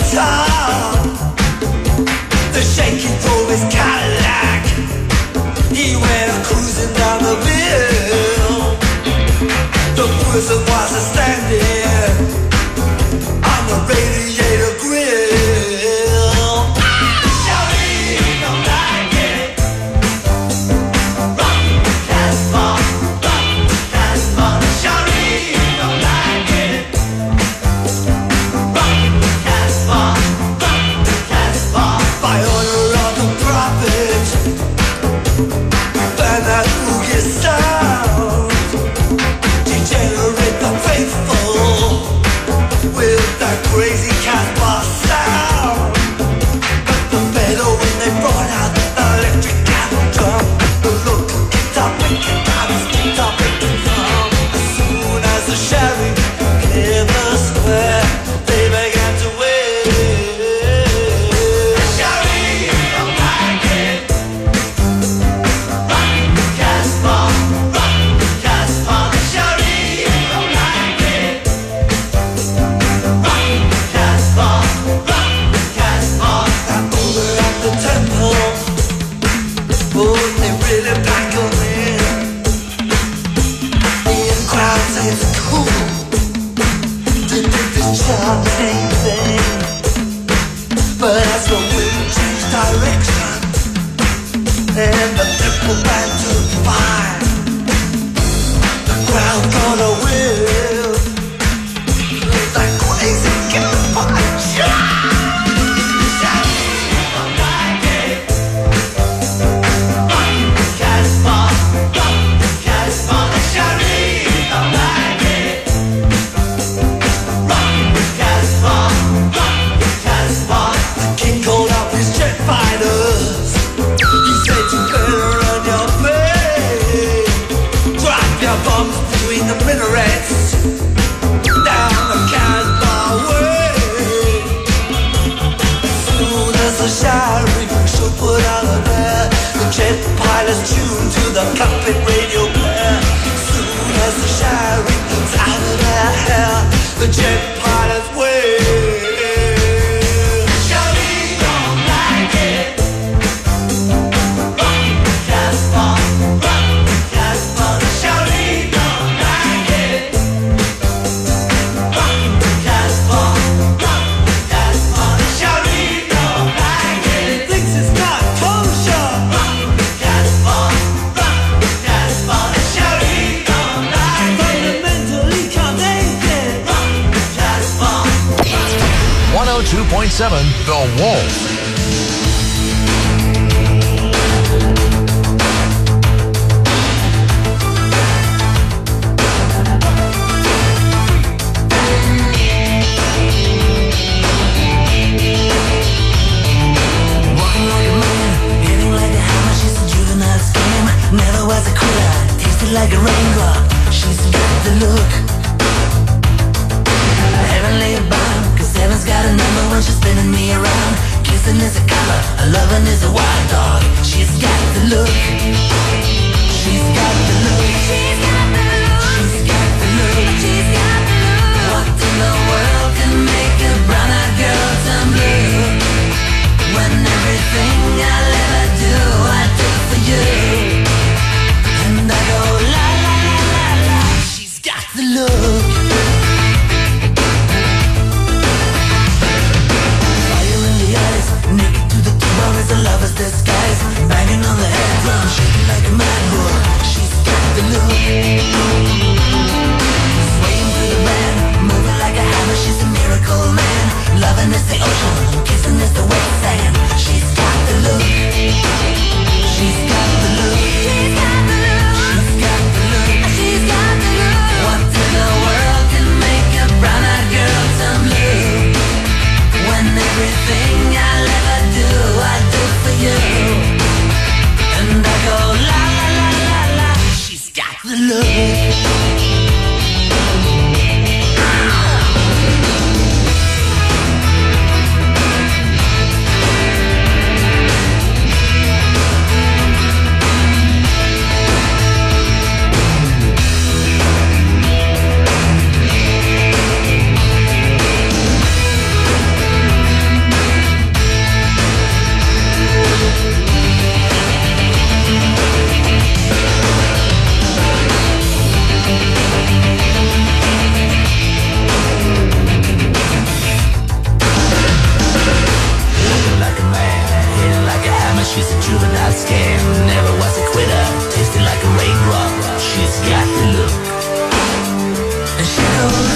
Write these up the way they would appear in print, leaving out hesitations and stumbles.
town. The shaking drove his Cadillac. He went cruising down the bill. The person was standing on the radiator grill. Shawty don't like it. Rock Casbah, rock Casbah. Shawty don't like it. Rock Casbah, rock Casbah. By order of the prophet, burn that boogie sound. Degenerate the faithful with that crazy Casbah sound. But the better when they brought out the electric cattle drum. The local guitar picking out his guitar picking drum. As soon as the sheriff cleared the square, they began to wait. Sheriff don't like it. Rock Casbah, rock Casbah. Sheriff don't like it. Rock Casbah, rock Casbah. That over at the temple, oh, they really pack 'em in. The in-crowd say it's cool to do this chanting thing, but as the wind changed direction and the temple began to fire, the crowd gonna will that crazy Casbah. Don't like it. Rock Casbah, rock Casbah. Shawty don't like it. Rock Casbah, rock Casbah. The king called out his jet fighters. He said you better run your play. Drop your bombs between the minarets down the Casbah way. As soon as the sheriff should put out of there, the jet pilots tuned to the cockpit radio player. As soon as the sheriff's out of their hair, the jet pilots wave. Shawty don't like it. Rock Casbah, rock Casbah. Shawty don't like it. Rock Casbah, rock Casbah. Shawty don't like it. Thinks it's not kosher. Rock Casbah, rock Casbah. Shawty don't like it. Fundamentally can't take it. Rock Casbah. 102.7 The Wolf. Walking like a man, hitting like a hammer. She's a juvenile scam. Never was a quitter, tasted like a raindrop. She's got the look. Heavenly bound, 'cause heaven's got a number when she's spinning me around. Kissing is a color, a loving is a wild dog. She's got the look. She's got the look. She's got the look. She's got the look. She's got the look. What in the world can make a brown-eyed girl turn blue? When everything I'll ever do, I do for you. And I go la la la la la. She's got the look. Fire in the eyes, naked to the bone is a lover's disguise. Banging on the head drum, shaking like a mad bull. She's got the look. Swaying through the band, moving like a hammer. She's a miracle man. Loving is the ocean, kissing is the wet sand. She's got the look. She's got the look. She's got the look. She's got the look. She's got the look. What in the world can make a brown-eyed girl turn blue? When everything I'll ever do, I do for you. And I go la la la la la. She's got the look. a scam, never was a quitter, tasted like a raindrop. She's got the look. And she goes,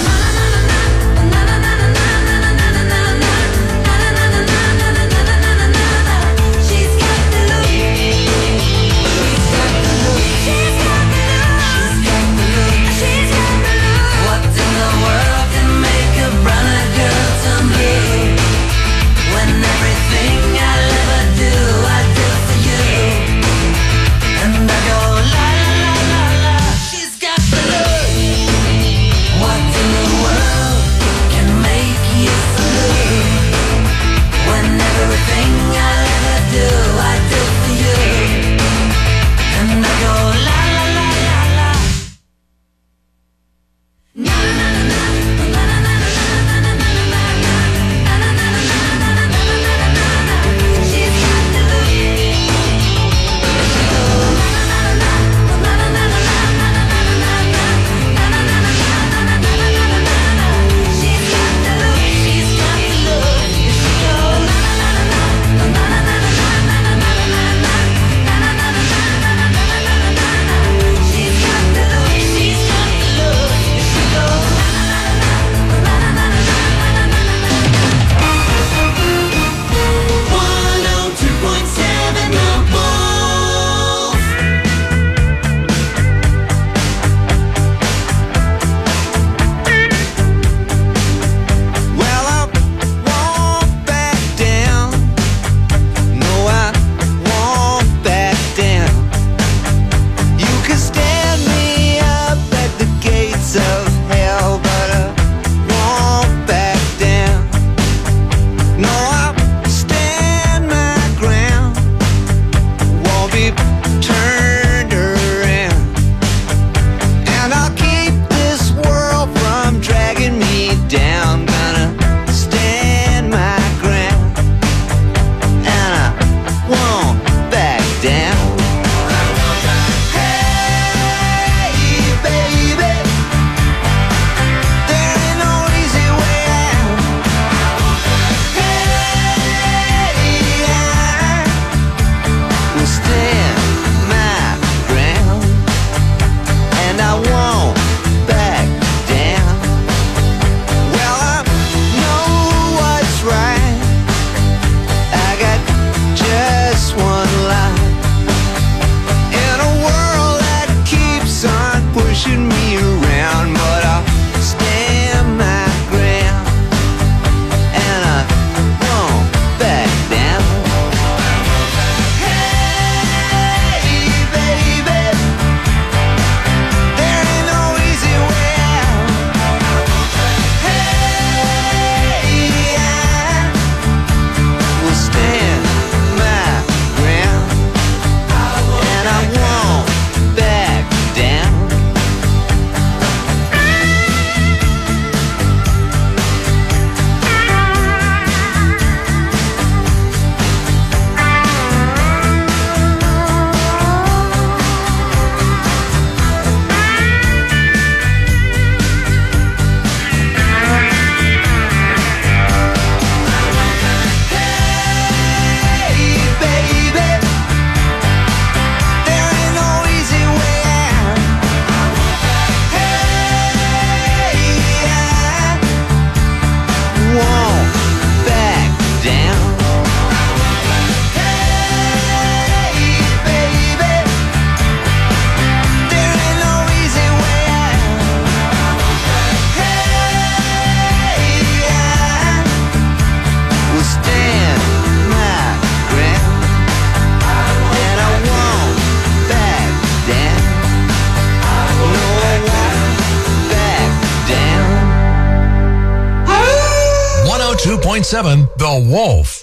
The Wolf.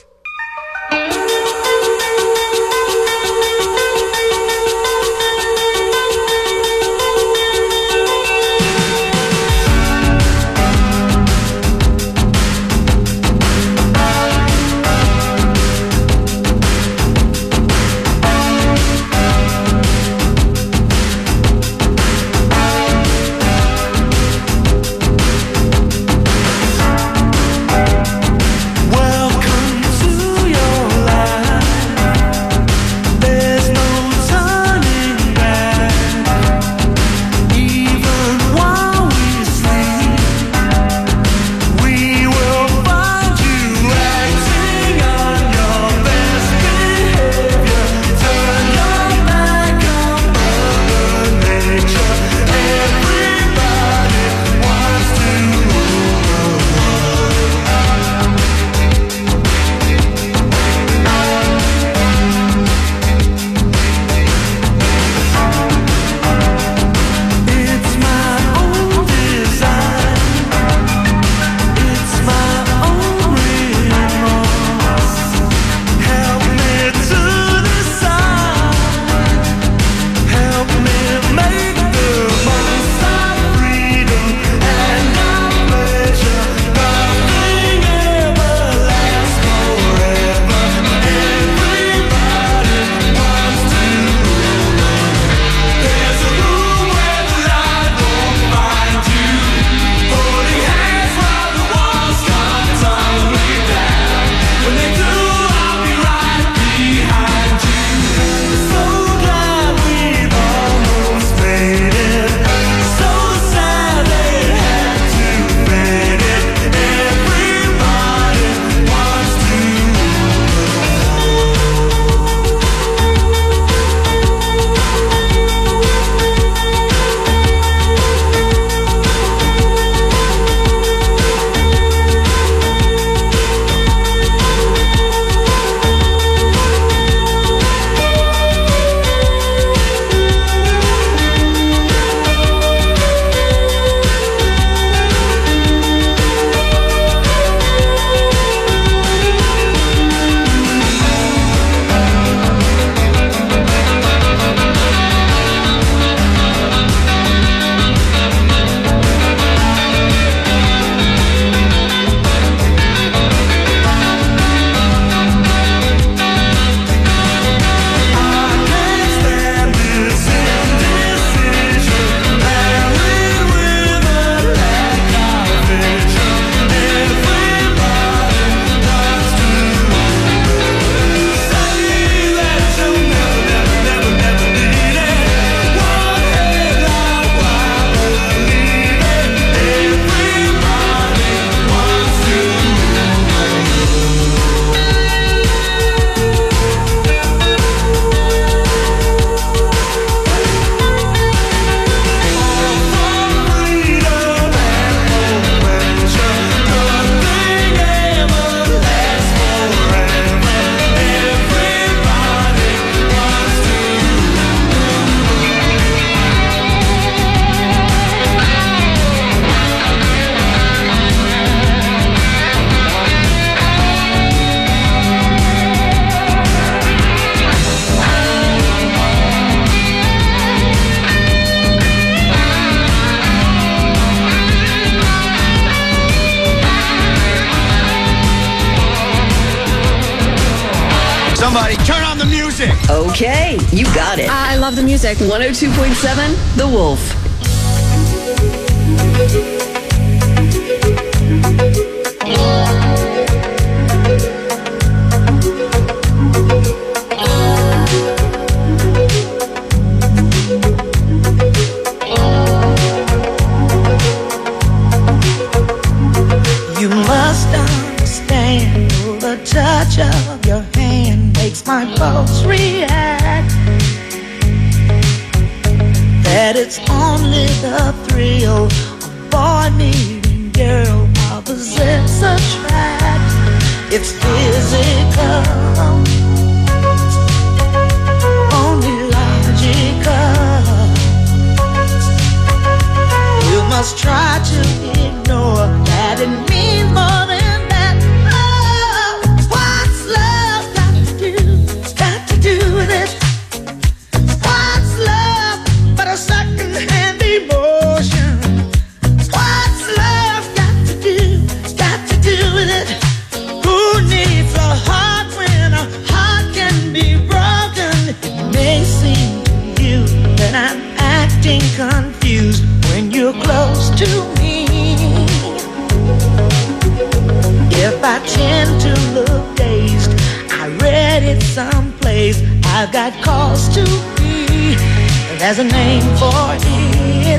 Welcome Somebody turn on the music. Okay, you got it. I love the music. 102.7, The Wolf. You must understand, the touch of your hand makes my pulse react. That it's only the thrill of boy meeting girl, opposites attract. It's physical, only logical. You must try to ignore that it means more than that. Oh, what's love got to do? Got to do with it. What's love but a second-hand emotion? What's love got to do? Got to do with it. Who needs a heart when a heart can be broken? It may seem to you that I'm acting confused when you're close to me. If I tend to look dazed, I read it someplace, I've got cause to be. There's a name for it.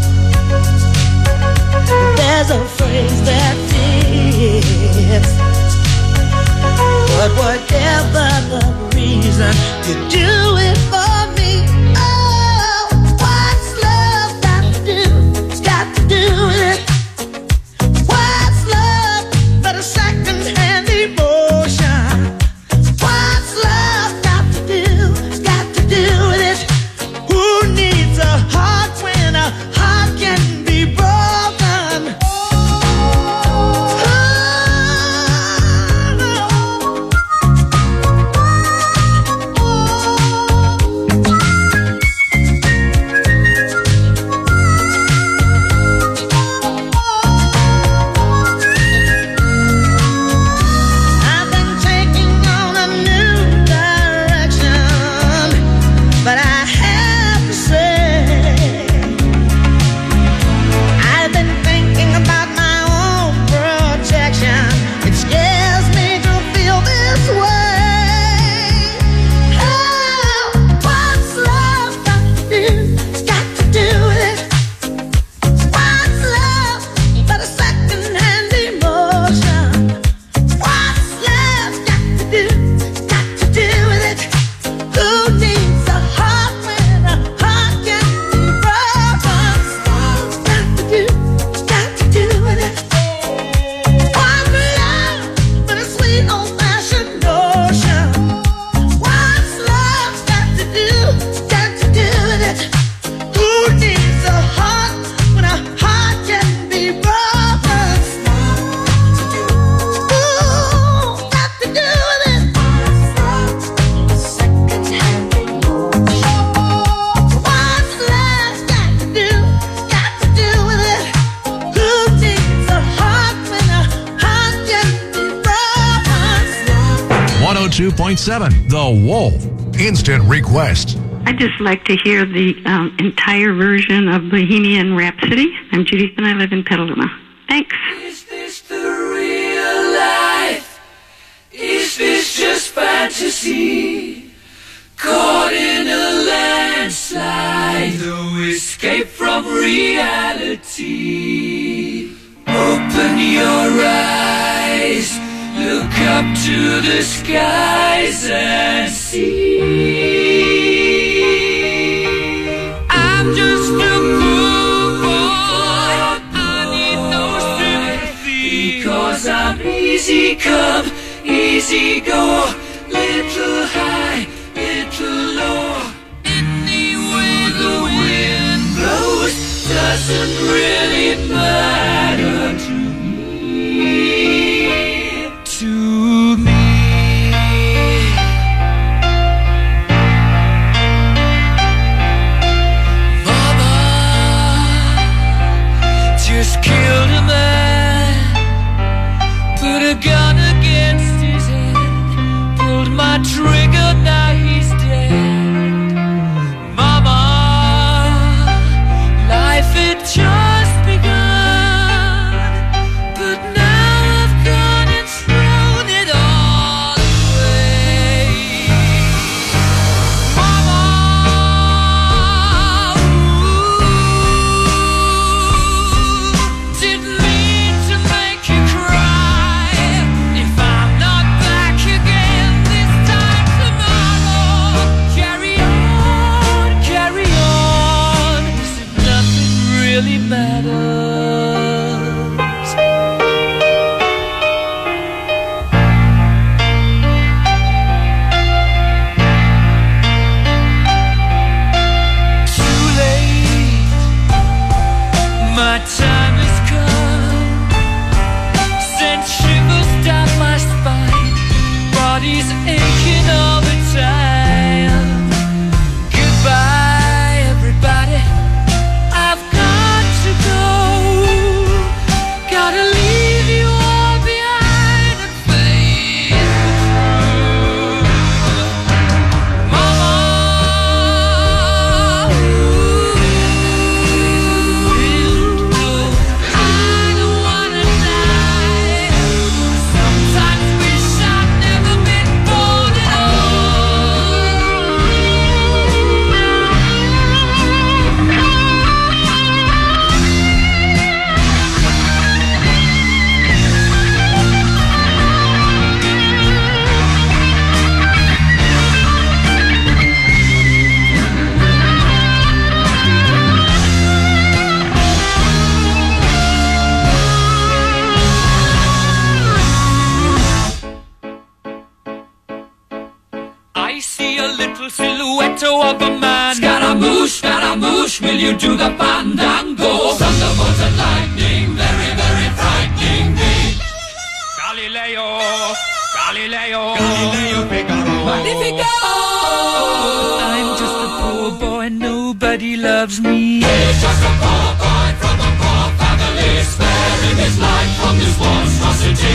There's a phrase that fits. But whatever the reason, you do it for me. Oh, what's love got to do? Got to do with it. What's love but a second-hand emotion? What's love got to do? Got to do with it. Who needs a heart when a heart can be broken? I've been taking on a new direction, but I have to say, I've been thinking about my own protection. It scares me to feel this way. Oh, what's love got to do? Got to do with it. What's love but a second-hand emotion? What's love got to do? Got to do with it. Who needs a heart when a heart can be broken? Got to do with it. What's love but a sweet old-fashioned notion? What's love got to do with it? Who needs a heart when a heart can be broken? Ooh, got to do with it. Second-hand emotion. What's love got to do with it? Who needs a heart when a heart can be broken? 102.7, The Wolf. Instant request. I'd just like to hear the entire version of Bohemian Rhapsody. I'm Judith and I live in Petaluma. Thanks. Is this the real life? Is this just fantasy? Caught in a landslide, no escape from reality. Open your eyes, look up to the skies and see. I'm just a poor boy, I need no sympathy, because I'm easy come, easy go, little high, little low. Anyway the wind blows doesn't really matter to me, to me. Just killed a man, put a gun against his head, pulled my trigger, now he's dead. Mama, life had just begun, but now I've gone and thrown it all away. Mama, didn't mean to make you cry. If I'm not back again this time tomorrow, carry on, as if nothing really matters. Too late, my time has come. Sent shivers down my spine, body's aching all the time. Goodbye, everybody, I've got to go. Gotta leave you all behind and face the truth. Mama, I don't wanna die. Sometimes wish I'd never been born at I see a little silhouette of a man. Scaramouche, will you do the fandango? Thunderbolts and lightning, very, very frightening me. Galileo, Magnifico! I'm just a poor boy, nobody loves me. He's just a poor boy from a poor family, sparing his life from this monstrosity.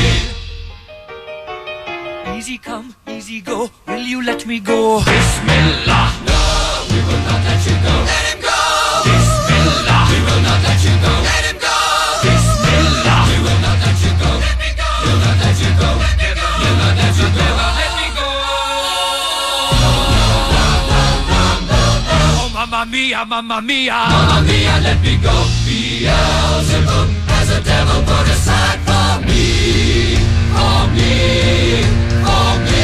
Easy come, easy go, will you let me go? Bismillah, no, we will not let you go. Let him go! Bismillah, we will not let you go. Let him go! Bismillah, we will not let you go. Let me go! We'll not let you go. Let me go! We'll not let you go. Let me go! Oh, mamma mia, mamma mia. Mamma mia, let me go. Beelzebub has a devil put aside for me. For me. For me.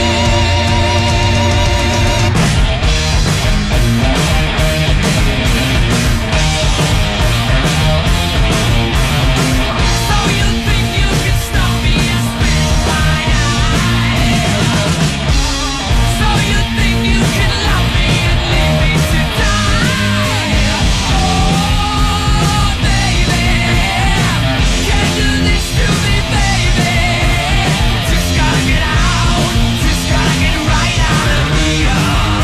So you think you can stop me and spit my eye? So you think you can love me and leave me to die? Oh, baby, can't do this to me, baby. Just gotta get out, just gotta get right out of here.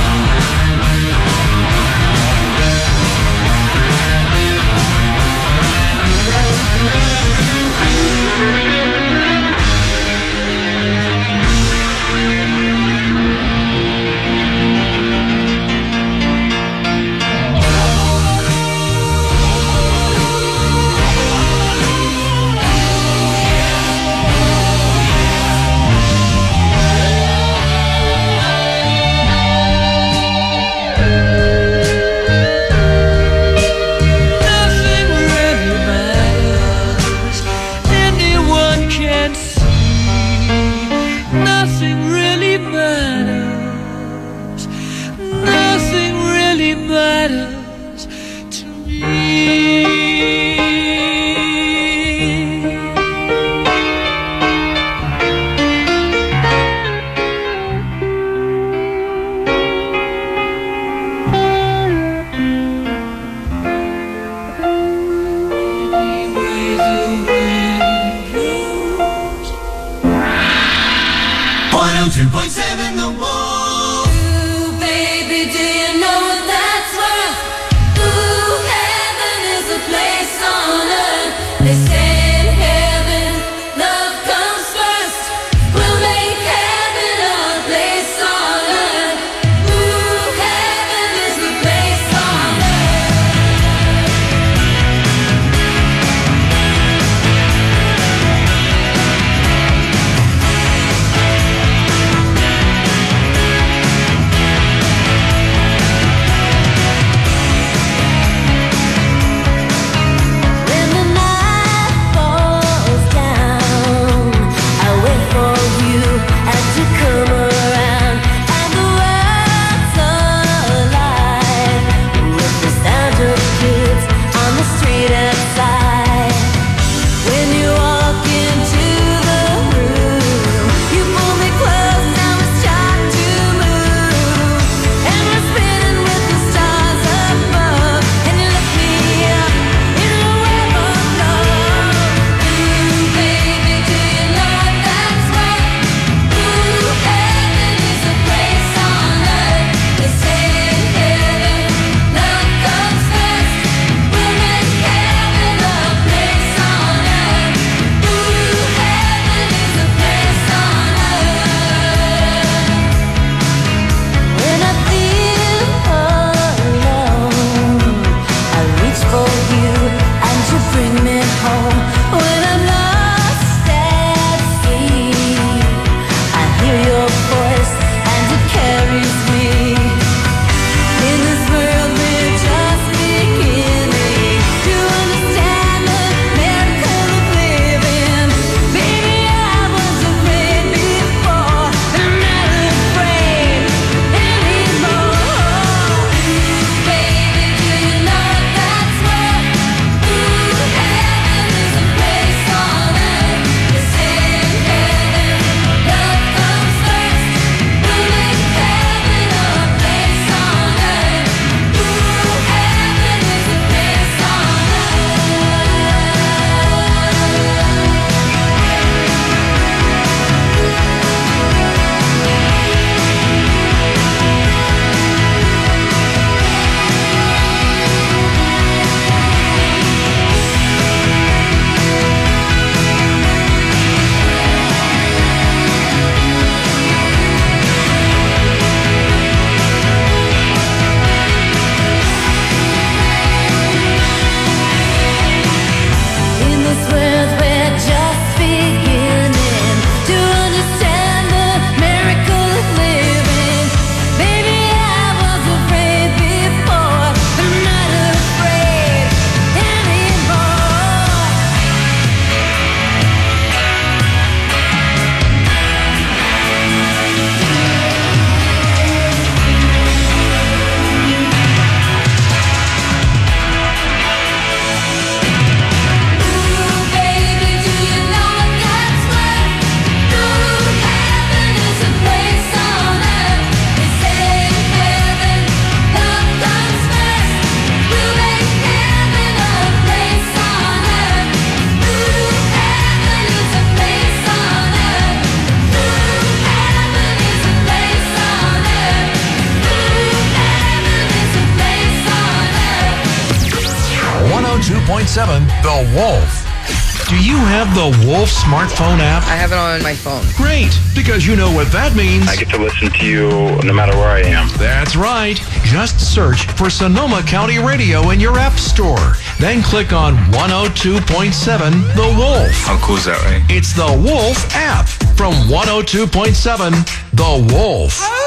Nothing really matters. Anyone can see. Nothing really matters. Nothing really matters to me. Anyway, the wind blows. 102.7 The Wolf. Ooh, baby, do you know what that's worth? Ooh, heaven is a place on earth. They say in heaven, love comes first. We'll make heaven a place 102.7 The Wolf. Do you have the Wolf smartphone app? I have it on my phone. Great, because you know what that means. I get to listen to you no matter where I am. That's right. Just search for Sonoma County Radio in your app store. Then click on 102.7 The Wolf. How cool is that, right? It's the Wolf app from 102.7 The Wolf.